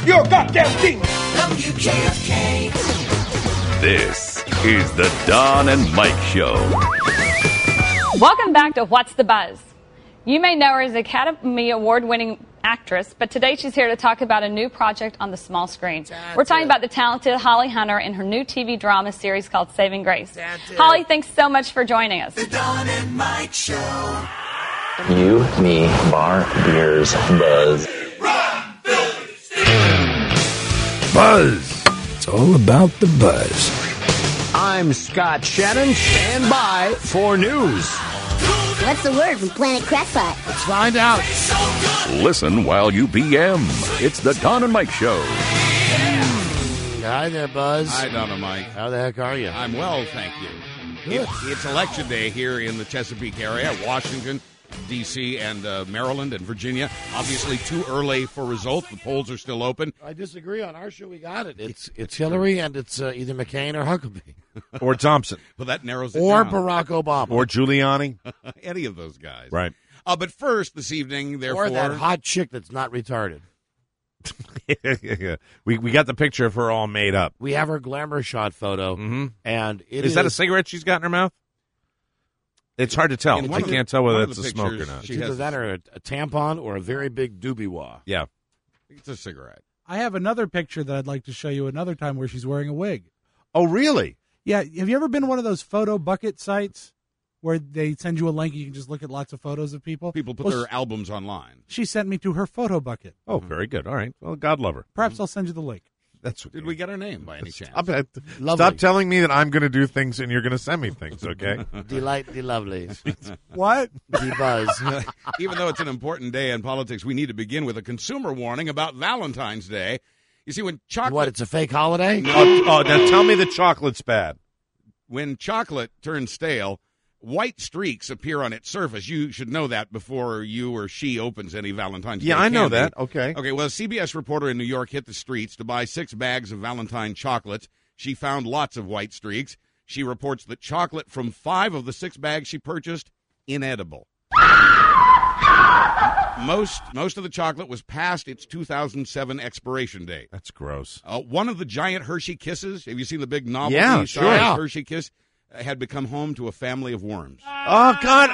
You're a goddamn genius. WKRK. This is the Don and Mike Show. Welcome back to What's the Buzz? You may know her as Academy Award-winning actress, but today she's here to talk about a new project on the small screen. We're talking about the talented Holly Hunter and her new TV drama series called Saving Grace. Holly, thanks so much for joining us. The Don and Mike Show. You, me, bar, beers, buzz. Buzz. It's all about the buzz. I'm Scott Shannon. Stand by for news. What's the word from Planet Crackpot? Let's find out. Listen while you PM. It's the Don and Mike Show. Hi there, Buzz. Hi, Don and Mike. How the heck are you? I'm well, thank you. It's election day here in the Chesapeake area, Washington, D.C., and Maryland and Virginia. Obviously too early for results. The polls are still open. I disagree. On our show, we got it. It's Hillary, and it's either McCain or Huckabee. Or Thompson. Well, that narrows it Or down. Barack Obama. Or Giuliani. Any of those guys. Right. But first, this evening, therefore... Or that hot chick that's not retarded. We got the picture of her all made up. We have her glamour shot photo, and it Is that a cigarette she's got in her mouth? It's hard to tell. I can't tell whether it's a smoke or not. It's either that or a tampon or a very big doobie-wah. Yeah. It's a cigarette. I have another picture that I'd like to show you another time where she's wearing a wig. Oh, really? Yeah, have you ever been to one of those photo bucket sites where they send you a link and you can just look at lots of photos of people? People put their albums online. She sent me to her photo bucket. Oh, very good. All right. Well, God love her. Perhaps I'll send you the link. Did we get her name by any chance? Stop telling me that I'm going to do things and you're going to send me things, okay? Delight the lovelies. What? The Buzz. Even though it's an important day in politics, we need to begin with a consumer warning about Valentine's Day. You see, when chocolate... What, it's a fake holiday? Oh, now tell me the chocolate's bad. When chocolate turns stale, white streaks appear on its surface. You should know that before you or she opens any Valentine's Day Yeah, I know candy. that. Okay. Okay, well, a CBS reporter in New York hit the streets to buy 6 bags of Valentine chocolates. She found lots of white streaks. She reports that chocolate from 5 of the 6 bags she purchased, inedible. Most of the chocolate was past its 2007 expiration date. That's gross. One of the giant Hershey Kisses, have you seen the big novelty Yeah, sure. Hershey Kiss, had become home to a family of worms. Oh,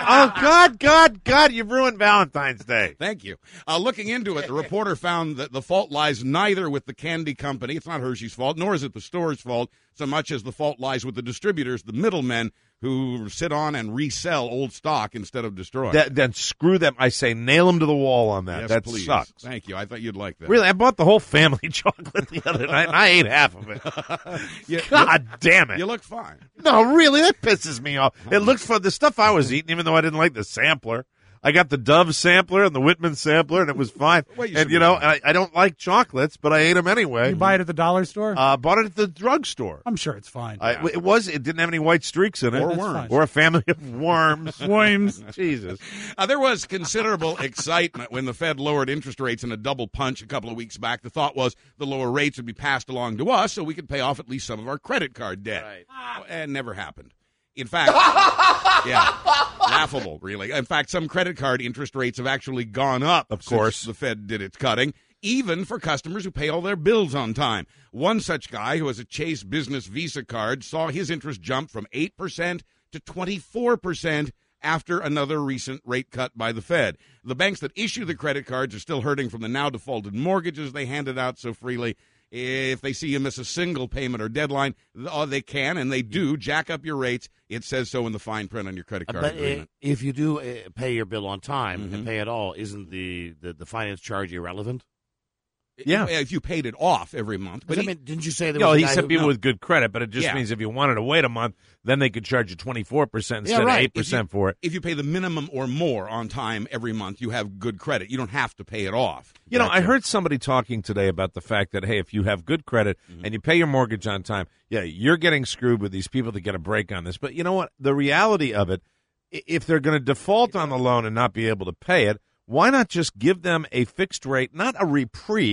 God, you've ruined Valentine's Day. Thank you. Looking into it, the reporter found that the fault lies neither with the candy company, it's not Hershey's fault, nor is it the store's fault, so much as the fault lies with the distributors, the middlemen, who sit on and resell old stock instead of destroy. Then screw them. I say nail them to the wall on that. Yes, that please. sucks. Thank you. I thought you'd like that. Really, I bought the whole family chocolate the other night, and I ate half of it. God damn it. You look fine. No, really, that pisses me off. It looks for the stuff I was eating, even though I didn't like the sampler. I got the Dove sampler and the Whitman sampler, and it was fine. Well, and, I don't like chocolates, but I ate them anyway. You buy it at the dollar store? Bought it at the drugstore. I'm sure it's fine. It didn't have any white streaks in it. Or worms. Or a family of worms. Worms. Jesus. There was considerable excitement when the Fed lowered interest rates in a double punch a couple of weeks back. The thought was the lower rates would be passed along to us so we could pay off at least some of our credit card debt. Right. And never happened. In fact, laughable, really. In fact, some credit card interest rates have actually gone up. Of course. Since the Fed did its cutting, even for customers who pay all their bills on time. One such guy who has a Chase Business Visa card saw his interest jump from 8% to 24% after another recent rate cut by the Fed. The banks that issue the credit cards are still hurting from the now defaulted mortgages they handed out so freely. If they see you miss a single payment or deadline, they can, and they do, jack up your rates. It says so in the fine print on your credit card agreement. If you do pay your bill on time and pay it all, isn't the finance charge irrelevant? Yeah. If you paid it off every month. But didn't you say there was he said people with good credit, but it just Yeah. means if you wanted to wait a month, then they could charge you 24% instead of 8% for it. If you pay the minimum or more on time every month, you have good credit. You don't have to pay it off. You know, I heard somebody talking today about the fact that, hey, if you have good credit and you pay your mortgage on time, yeah, you're getting screwed with these people that get a break on this. But you know what? The reality of it, if they're going to default on the loan and not be able to pay it, why not just give them a fixed rate, not a reprieve,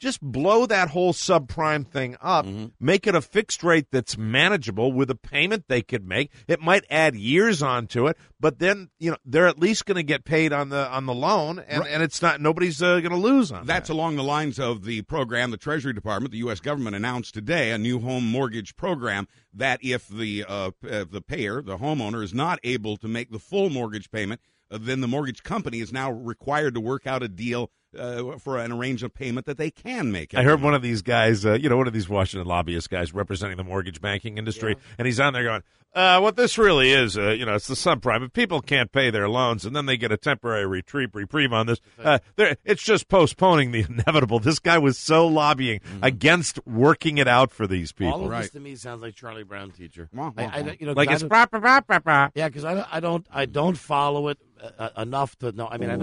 just blow that whole subprime thing up, make it a fixed rate that's manageable with a payment they could make. It might add years onto it, but then they're at least going to get paid on the loan, and it's not nobody's going to lose on That's that. along the lines of the program the Treasury Department, the U.S. government announced today, a new home mortgage program that if the payer, the homeowner, is not able to make the full mortgage payment, then the mortgage company is now required to work out a deal for an arrangement payment that they can make. I heard one of these guys, one of these Washington lobbyist guys representing the mortgage banking industry, and he's on there going, what this really is, it's the subprime. If people can't pay their loans and then they get a temporary reprieve on this, it's just postponing the inevitable. This guy was so lobbying against working it out for these people. All of this to me sounds like Charlie Brown teacher. Like it's yeah, because I don't follow it enough to know. I mean,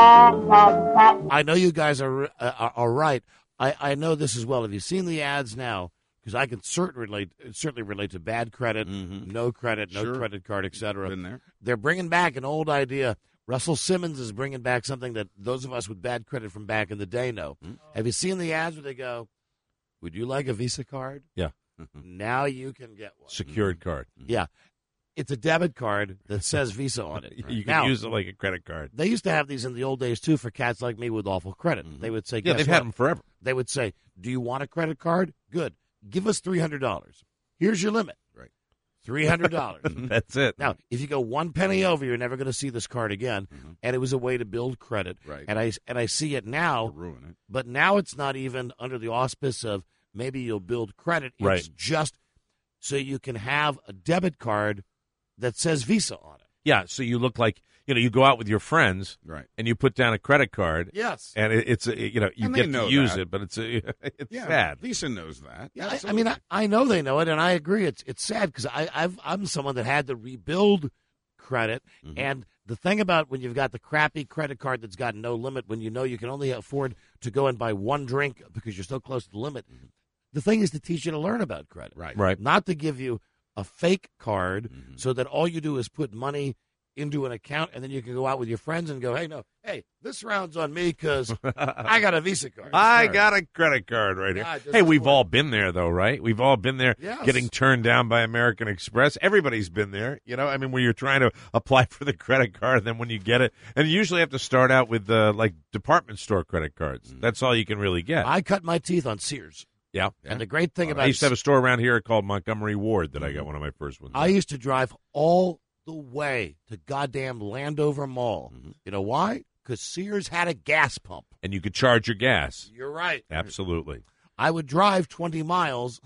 I know you guys are right. I know this as well. Have you seen the ads now? Because I can certainly relate to bad credit, no credit, no credit card, etc. Been there. They're bringing back an old idea. Russell Simmons is bringing back something that those of us with bad credit from back in the day know. Have you seen the ads where they go, "Would you like a Visa card?" Yeah. Now you can get one. Secured card. Yeah. It's a debit card that says Visa on it. You can Now, use it like a credit card. they used to have these in the old days, too, for cats like me with awful credit. They would say, Yeah, guess they've what? had them forever. They would say, do you want a credit card? Good. Give us $300. Here's your limit. Right. $300. That's it. Now, if you go one penny over, you're never going to see this card again. And it was a way to build credit. Right. And I see it now. Ruin it. But now it's not even under the auspice of maybe you'll build credit. It's Right. just so you can have a debit card that says Visa on it. Yeah, so you look like, you go out with your friends, Right. and you put down a credit card. Yes. And it's, you And they get know to use that. it, but it's Yeah, sad. Visa knows that. Yeah, I mean, I know they know it, and I agree. It's sad because I'm someone that had to rebuild credit, and the thing about when you've got the crappy credit card that's got no limit, when you know you can only afford to go and buy one drink because you're so close to the limit, the thing is to teach you to learn about credit, Right. Not to give you a fake card so that all you do is put money into an account, and then you can go out with your friends and go, hey, this round's on me because I got a Visa card. I got a credit card right here. God, this Hey, is we've what- all been there, though, right? We've all been there Yes. getting turned down by American Express. Everybody's been there, I mean, when you're trying to apply for the credit card, then when you get it, and you usually have to start out with, like, department store credit cards. That's all you can really get. I cut my teeth on Sears. Yeah. And the great thing about I used to have a store around here called Montgomery Ward that I got one of my first ones. I used to drive all the way to goddamn Landover Mall. You know why? Because Sears had a gas pump. And you could charge your gas. You're right. Absolutely. I would drive 20 miles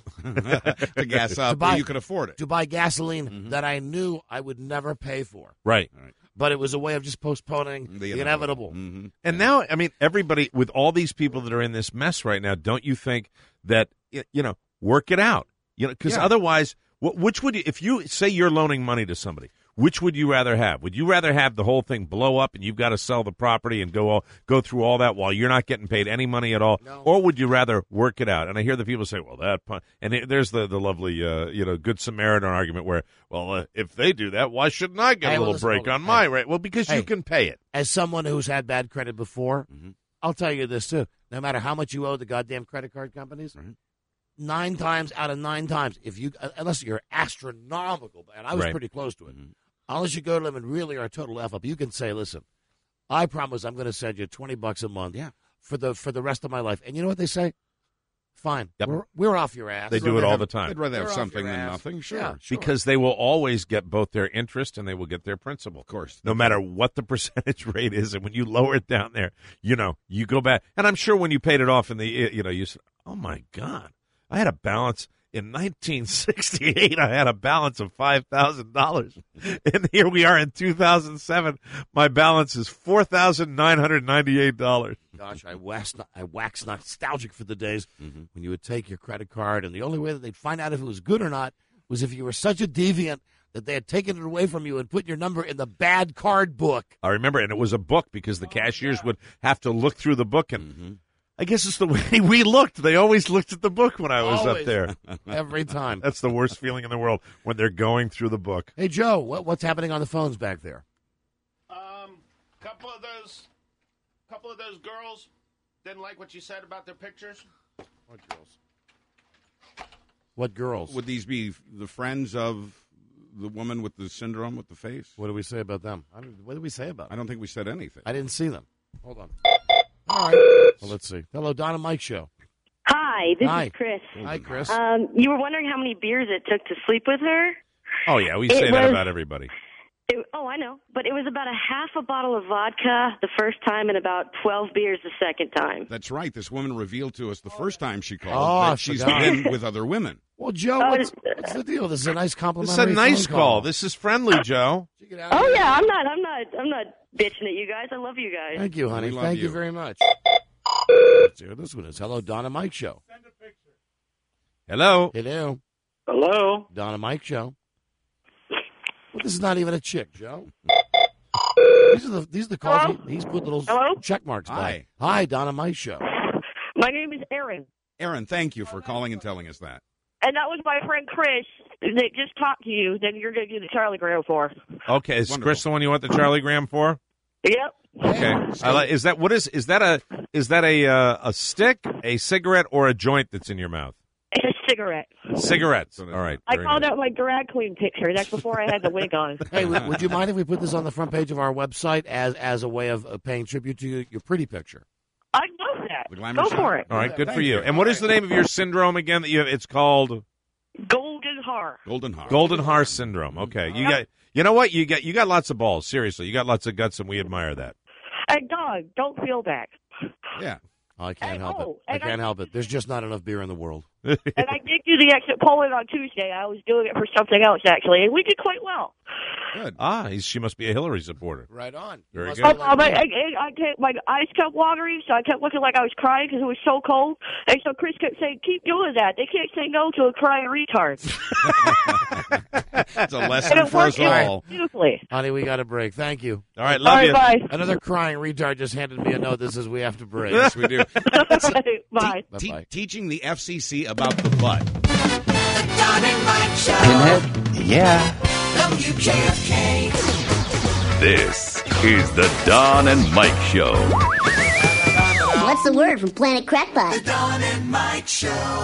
To gas up, buy- you could afford it. to buy gasoline that I knew I would never pay for. Right. But it was a way of just postponing the inevitable. And now, I mean, everybody, with all these people that are in this mess right now, don't you think that, work it out? Because otherwise, which would you, if you say you're loaning money to somebody, which would you rather have? Would you rather have the whole thing blow up and you've got to sell the property and go through all that while you're not getting paid any money at all? No. Or would you rather work it out? And I hear the people say, well, and there's the lovely, Good Samaritan argument where, well, if they do that, why shouldn't I get Hey, a well, little listen, break hold on. on my rate? Well, because you can pay it. As someone who's had bad credit before, I'll tell you this, too. No matter how much you owe the goddamn credit card companies, 9 times out of 9 times, unless you're astronomical, and I was Right. pretty close to it, unless you go to them and really are a total F up, you can say, listen, I promise I'm going to send you $20 a month for the rest of my life. And you know what they say? Fine. Yep. We're off your ass. They do it all the time. They'd rather have They're off something your than ass. nothing. Sure. Yeah. Because they will always get both their interest and they will get their principal. Of course. No matter what the percentage rate is. And when you lower it down there, you go back. And I'm sure when you paid it off in the, you said, oh, my God, I had a balance. In 1968, I had a balance of $5,000. And here we are in 2007. My balance is $4,998. Gosh, I wax nostalgic for the days when you would take your credit card, and the only way that they'd find out if it was good or not was if you were such a deviant that they had taken it away from you and put your number in the bad card book. I remember, and it was a book because the cashiers would have to look through the book. And I guess it's the way we looked. They always looked at the book when I was up Always. there. Every time. That's the worst feeling in the world when they're going through the book. Hey, Joe, what's happening on the phones back there? Couple of those girls didn't like what you said about their pictures? What girls? What girls? Would these be the friends of the woman with the syndrome with the face? What do we say about them? What did we say about them? I don't think we said anything. I didn't see them. Hold on. All right. Well, let's see. Hello, Don and Mike Show. Hi, this Hi. is Chris. Hi, Chris. You were wondering how many beers it took to sleep with her? Oh, yeah, we say that about everybody. I know. But it was about a half a bottle of vodka the first time and about 12 beers the second time. That's right. This woman revealed to us the first time she called Oh, that she's forgot. been with other women. Well, Joe, what's the deal? This is a nice This complimentary is a nice phone call. This is friendly, Joe. Oh yeah, I'm not bitching at you guys. I love you guys. Thank you, honey. We love Thank you you. very much. Let's see what this one is. Hello, Don and Mike Show. Hello. Hello. Hello. Don and Mike Show. This is not even a chick, Joe. These are the calls. Hello? He's put little Hello? check marks by. Hi. Hi, Don and Mike Show. My name is Aaron, Aaron, thank you for calling and telling us that. and that was my friend Chris that just talked to you that you're going to do the Charlie Graham for. Okay, is Wonderful. Chris the one you want the Charlie Graham for? Yep. Okay. Is that a stick, a cigarette, or a joint that's in your mouth? It's a cigarette. Cigarettes. All right. I very called nice. out my drag queen picture. That's before I had the wig on. Hey, would you mind if we put this on the front page of our website as a way of paying tribute to your pretty picture? I love that. The glamour Go shot. for it. All right, good Thank for you. you. And what is the name of your syndrome again that you have? It's called Golden Heart. Golden Heart. Golden Heart syndrome. Okay. You know what? You got lots of balls. Seriously. You got lots of guts and we admire that. Hey, dog, don't feel that. Yeah. Oh, I can't help it. oh, I and can't help it. There's just not enough beer in the world. And I did do the exit polling on Tuesday. I was doing it for something else, actually, and we did quite well. Good. She must be a Hillary supporter. Right on. Very You good. must be like me. My eyes kept watering, so I kept looking like I was crying because it was so cold. And so Chris kept saying, keep doing that. They can't say no to a crying retard. It's a And lesson it for worked us all. beautifully. Honey, we got a break. Thank you. All right, love you. Bye. Another crying retard just handed me a note that says we have to break. Yes, we do. Bye. Bye-bye. Teaching the FCC about the butt. The Don and Mike Show. Pinhead? Yeah. WJFK. This is the Don and Mike Show. What's the word from Planet Crackpot? The Don and Mike Show.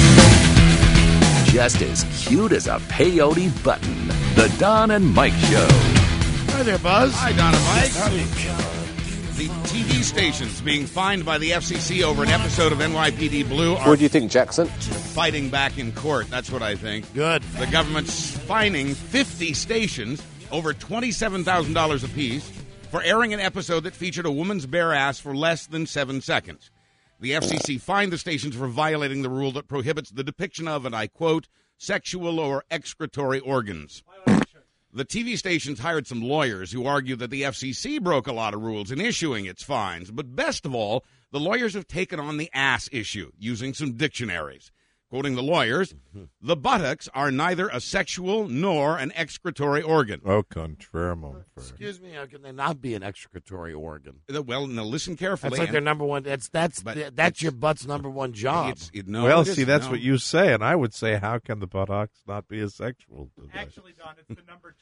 Just as cute as a peyote button. The Don and Mike Show. Hi there, Buzz. Hi, Don and Mike. The TV stations being fined by the FCC over an episode of NYPD Blue are What do you think, Jackson? fighting back in court. That's what I think. Good. The government's fining 50 stations over $27,000 apiece for airing an episode that featured a woman's bare ass for less than 7 seconds. The FCC fined the stations for violating the rule that prohibits the depiction of, and I quote, sexual or excretory organs. The TV stations hired some lawyers who argued that the FCC broke a lot of rules in issuing its fines. But best of all, the lawyers have taken on the ass issue using some dictionaries. Quoting the lawyers, the buttocks are neither a sexual nor an excretory organ. Oh, contraire, mon frère. Excuse me, how can they not be an excretory organ? Well, now listen carefully. That's like their number one. That's your butt's number one job. Well, see, that's what you say, and I would say, how can the buttocks not be a sexual device? Actually, Don, it's the number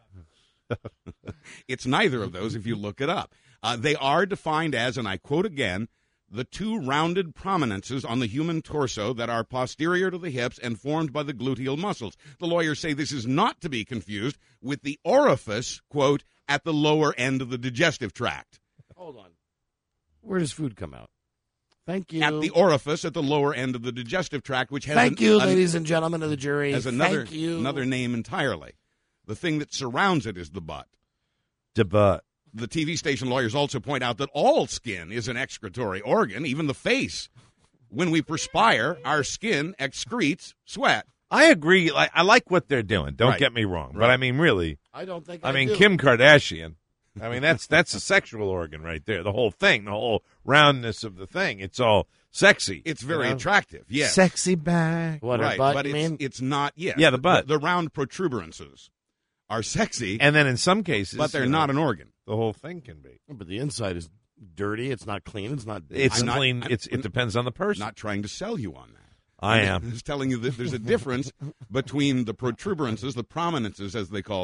2 job. It's neither of those if you look it up. They are defined as, and I quote again, the two rounded prominences on the human torso that are posterior to the hips and formed by the gluteal muscles. The lawyers say this is not to be confused with the orifice, quote, at the lower end of the digestive tract. Hold on. Where does food come out? Thank you. At the orifice at the lower end of the digestive tract, which has Thank you, ladies and gentlemen of the jury. Has Thank you. another name entirely. The thing that surrounds it is the butt. The butt. The TV station lawyers also point out that all skin is an excretory organ, even the face. When we perspire, our skin excretes sweat. I agree. I like what they're doing. Don't Right. get me wrong. But Right. I mean, really. I don't think I mean, do. Kim Kardashian. I mean, that's a sexual organ right there. The whole thing, the whole roundness of the thing. It's all sexy. It's very attractive, yes. Sexy back. What, right, her butt, but you it's, mean? it's not, yes. Yeah, the butt. The round protuberances are sexy, And then in some cases. but they're you know, not an organ. The whole thing can be. But the inside is dirty. It's not clean. It's not. It's I'm not- clean. I'm- It depends on the person. Not trying to sell you on that. I I'm am. just telling you that there's a difference between the protuberances, the prominences as they call them,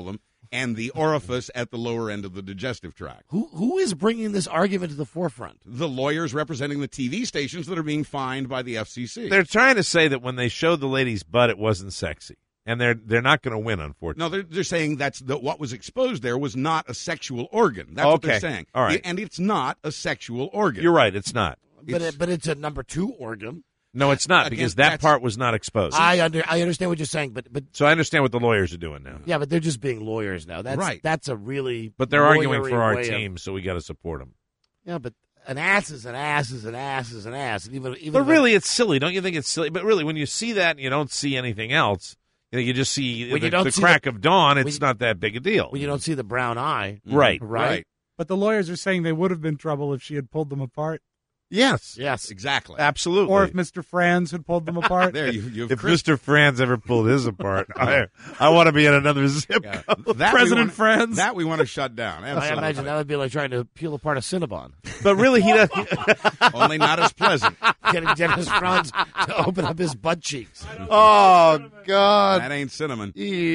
and the orifice at the lower end of the digestive tract. Who is bringing this argument to the forefront? The lawyers representing the TV stations that are being fined by the FCC. They're trying to say that when they showed the lady's butt, it wasn't sexy. And they're not going to win, unfortunately. No, they're saying what was exposed there was not a sexual organ. That's what they're saying. All right. And it's not a sexual organ. You're right, it's not. But it's a number 2 organ. No, it's not, because that part was not exposed. I understand what you're saying, but so I understand what the lawyers are doing now. Yeah, but they're just being lawyers now. That's right. That's a really But they're arguing for our way team, so we got to support them. Yeah, but an ass is an ass is an ass is an ass. And even But really, it's silly. Don't you think it's silly? But really, when you see that and you don't see anything else, you just see the crack of dawn, it's not that big a deal. When you don't see the brown eye. Right. But the lawyers are saying they would have been trouble if she had pulled them apart. Yes. Exactly. Absolutely. Or if Mr. Franz had pulled them apart. There, if Mr. Franz ever pulled his apart, I want to be in another zip code. President Franz. That we want to shut down. Absolutely. I imagine that would be like trying to peel apart a Cinnabon. But really, he doesn't. Only not as pleasant. Getting Dennis Franz to open up his butt cheeks. Oh, God. That ain't cinnamon.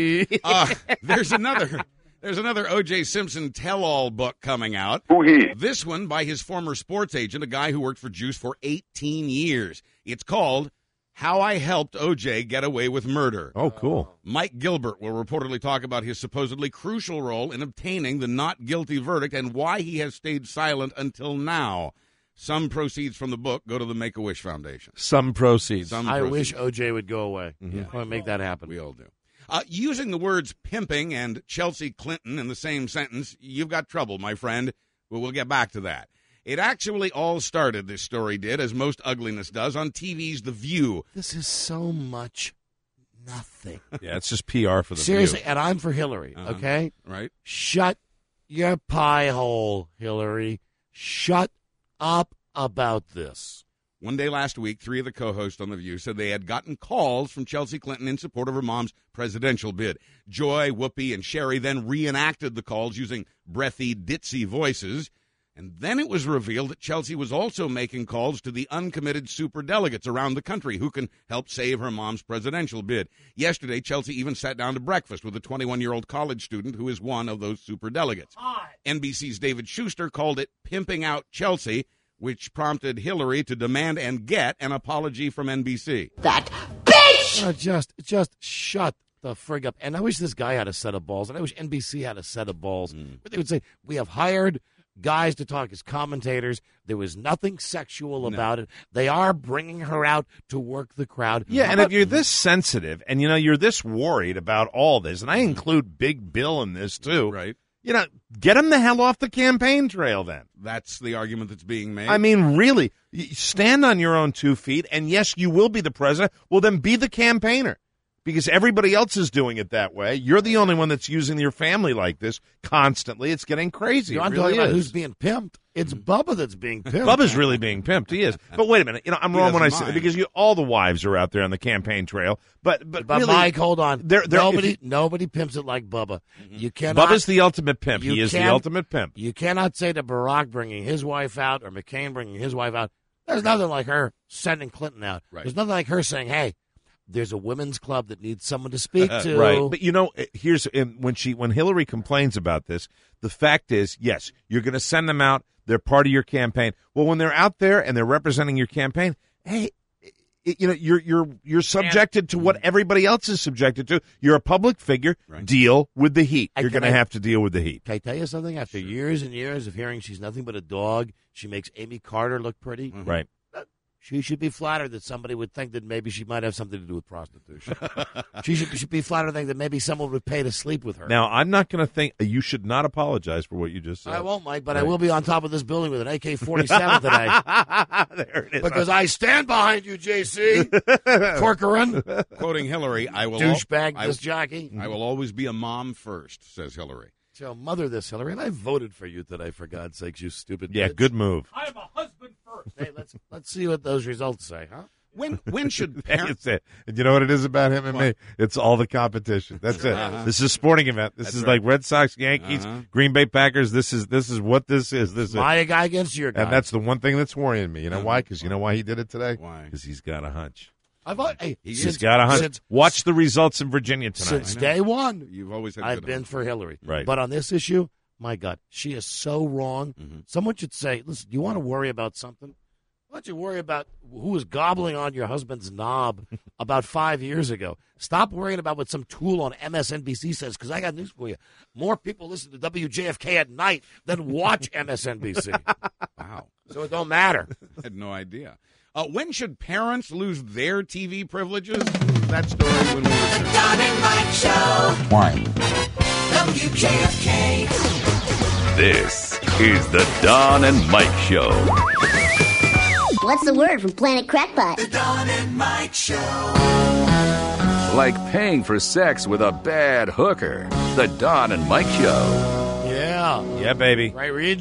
There's another O.J. Simpson tell-all book coming out. This one by his former sports agent, a guy who worked for Juice for 18 years. It's called How I Helped O.J. Get Away with Murder. Oh, cool. Mike Gilbert will reportedly talk about his supposedly crucial role in obtaining the not guilty verdict and why he has stayed silent until now. Some proceeds from the book go to the Make-A-Wish Foundation. Some proceeds. I wish O.J. would go away. Mm-hmm. I want to make that happen. We all do. Using the words pimping and Chelsea Clinton in the same sentence, you've got trouble, my friend. But we'll get back to that. It actually all started, this story did, as most ugliness does, on TV's The View. This is so much nothing. Yeah, it's just PR for the Seriously, View. and I'm for Hillary, okay? Right. Shut your pie hole, Hillary. Shut up about this. One day last week, 3 of the co-hosts on The View said they had gotten calls from Chelsea Clinton in support of her mom's presidential bid. Joy, Whoopi, and Sherry then reenacted the calls using breathy, ditzy voices. And then it was revealed that Chelsea was also making calls to the uncommitted superdelegates around the country who can help save her mom's presidential bid. Yesterday, Chelsea even sat down to breakfast with a 21-year-old college student who is one of those superdelegates. NBC's David Schuster called it pimping out Chelsea, which prompted Hillary to demand and get an apology from NBC. That bitch! Just shut the frig up. And I wish this guy had a set of balls, and I wish NBC had a set of balls. But they would say, we have hired guys to talk as commentators. There was nothing sexual about it. They are bringing her out to work the crowd. Yeah, and if you're this sensitive and, you're this worried about all this, and I include Big Bill in this, too. Right. Get him the hell off the campaign trail then. That's the argument that's being made. I mean, really, stand on your own 2 feet, and yes, you will be the president. Well, then be the campaigner, because everybody else is doing it that way. You're the only one that's using your family like this constantly. It's getting crazy. I'm talking about who's being pimped. It's Bubba that's being pimped. Bubba's really being pimped. He is. But wait a minute. I'm wrong when I say, because all the wives are out there on the campaign trail. But really, Mike, hold on. Nobody pimps it like Bubba. You cannot. Bubba's the ultimate pimp. He is the ultimate pimp. You cannot say to Barack bringing his wife out or McCain bringing his wife out, there's nothing like her sending Clinton out. Right. There's nothing like her saying, hey, there's a women's club that needs someone to speak to. Right. But here's when Hillary complains about this, the fact is, yes, you're going to send them out. They're part of your campaign. Well, when they're out there and they're representing your campaign, hey, you're subjected to what everybody else is subjected to. You're a public figure. Right. Deal with the heat. You're going to have to deal with the heat. Can I tell you something? After years and years of hearing she's nothing but a dog, she makes Amy Carter look pretty. Mm-hmm. Right. She should be flattered that somebody would think that maybe she might have something to do with prostitution. She should be flattered to think that maybe someone would pay to sleep with her. Now, I'm not going to think you should not apologize for what you just said. I won't, Mike, but I will be on top of this building with an AK-47 today. There it is. Because I stand behind you, JC. Corcoran. Quoting Hillary, I will douchebag disc jockey. I will always be a mom first, says Hillary. So mother this, Hillary, and I voted for you today, for God's sakes, you stupid bitch. Good move. I am a husband first. Hey, let's see what those results say, huh? When should parents... And you know what it is about him and me? It's all the competition. That's it. This is a sporting event. This is like Red Sox, Yankees, Green Bay Packers. This is what this is. This is my guy against your guy. And that's the one thing that's worrying me. You know why? Because you know why he did it today? Why? Because he's got a hunch. He's got 100. Watch the results in Virginia tonight. Since day one, You've always had I've good been odds. for Hillary. Right. But on this issue, my God, she is so wrong. Mm-hmm. Someone should say, listen, do you want to worry about something? Why don't you worry about who was gobbling on your husband's knob about 5 years ago? Stop worrying about what some tool on MSNBC says, because I got news for you. More people listen to WJFK at night than watch MSNBC. Wow. So it don't matter. I had no idea. When should parents lose their TV privileges? That story when we return. Don and Mike Show. Why? WJFK. This is the Don and Mike Show. What's the word from Planet Crackpot? The Don and Mike Show. Like paying for sex with a bad hooker. The Don and Mike Show. Yeah. Yeah, baby. Right, Reed?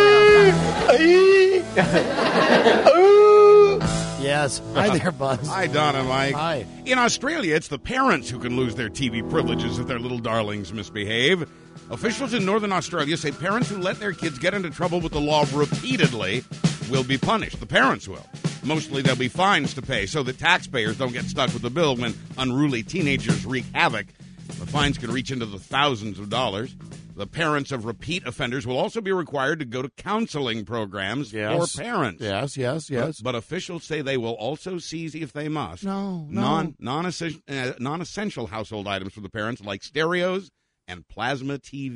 Yes. Hi there, Buzz. Hi, Don and Mike. Hi. In Australia, it's the parents who can lose their TV privileges if their little darlings misbehave. Officials in Northern Australia say parents who let their kids get into trouble with the law repeatedly will be punished. The parents will. Mostly there'll be fines to pay so that taxpayers don't get stuck with the bill when unruly teenagers wreak havoc. The fines can reach into the thousands of dollars. The parents of repeat offenders will also be required to go to counseling programs for parents. Yes. But officials say they will also seize, if they must, No. non-essential household items for the parents, like stereos and plasma TVs.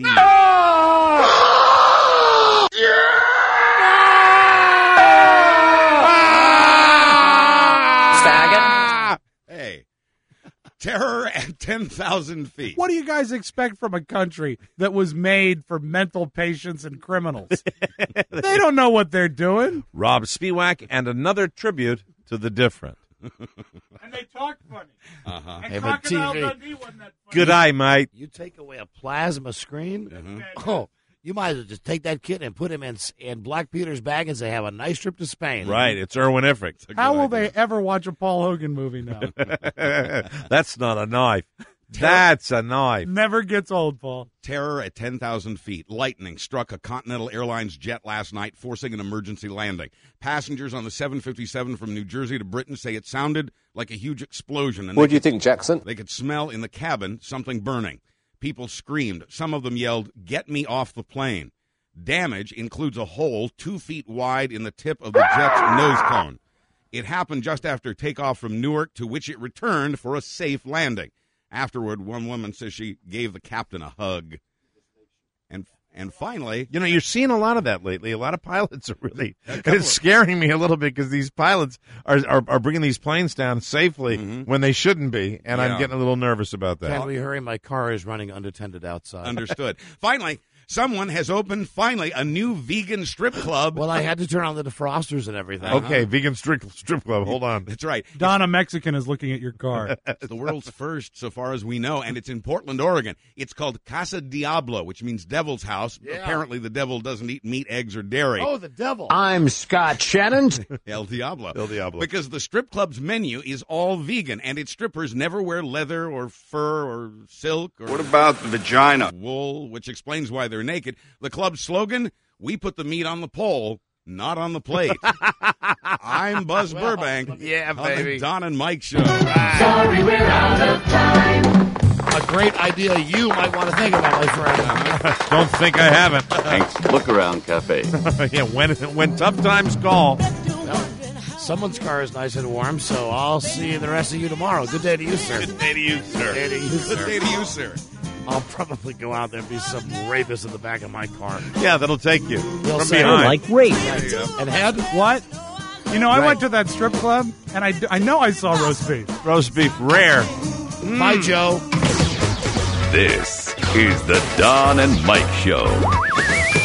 Faggot. Hey. Terror at 10,000 feet. What do you guys expect from a country that was made for mental patients and criminals? They don't know what they're doing. Rob Spiewak and another tribute to the different. And they talk funny. Uh-huh. Hey, but TV. Dundee wasn't that funny. Good eye, mate. You take away a plasma screen? Mm-hmm. Oh, you might as well just take that kid and put him in Black Peter's bag and say, have a nice trip to Spain. Right, it's Erwin Ifrit. How will they ever watch a Paul Hogan movie now? That's not a knife. That's a knife. Never gets old, Paul. Terror at 10,000 feet. Lightning struck a Continental Airlines jet last night, forcing an emergency landing. Passengers on the 757 from New Jersey to Britain say it sounded like a huge explosion. And What do you think, Jackson? They could smell in the cabin something burning. People screamed. Some of them yelled, "Get me off the plane." Damage includes a hole 2 feet wide in the tip of the jet's nose cone. It happened just after takeoff from Newark, to which it returned for a safe landing. Afterward, one woman says she gave the captain a hug. And finally... You know, you're seeing a lot of that lately. A lot of pilots are really... And it's scaring me a little bit because these pilots are bringing these planes down safely when they shouldn't be, and I'm getting a little nervous about that. Can we hurry? My car is running unattended outside. Understood. Finally, someone has opened, a new vegan strip club. Well, I had to turn on the defrosters and everything. Okay, vegan strip club. Hold on. That's right. Donna Mexican is looking at your car. It's the world's first, so far as we know, and it's in Portland, Oregon. It's called Casa Diablo, which means Devil's House. Yeah. Apparently, the devil doesn't eat meat, eggs, or dairy. Oh, the devil. I'm Scott Shannon. El Diablo. El Diablo. Because the strip club's menu is all vegan, and its strippers never wear leather or fur or silk or What about the vagina? wool, which explains why they're naked. The club's slogan, "We put the meat on the pole, not on the plate." I'm Buzz Burbank. Yeah, on baby. the Don and Mike Show. Sorry, we're out of time. A great idea you might want to think about, my friend. Don't think I haven't. Thanks. Look Around Cafe. Yeah, when tough times call. Someone's car is nice and warm, so I'll see the rest of you tomorrow. Good day to you, sir. Good day to you, sir. Good day to you, Good sir. day to you, sir. I'll probably go out there and be some rapist in the back of my car. Yeah, that'll take you They'll from say, behind. Like rape. There you go. And head? What? You know, I Right. went to that strip club, and I know I saw roast beef. Roast beef, rare. Bye, Joe. This is the Don and Mike Show.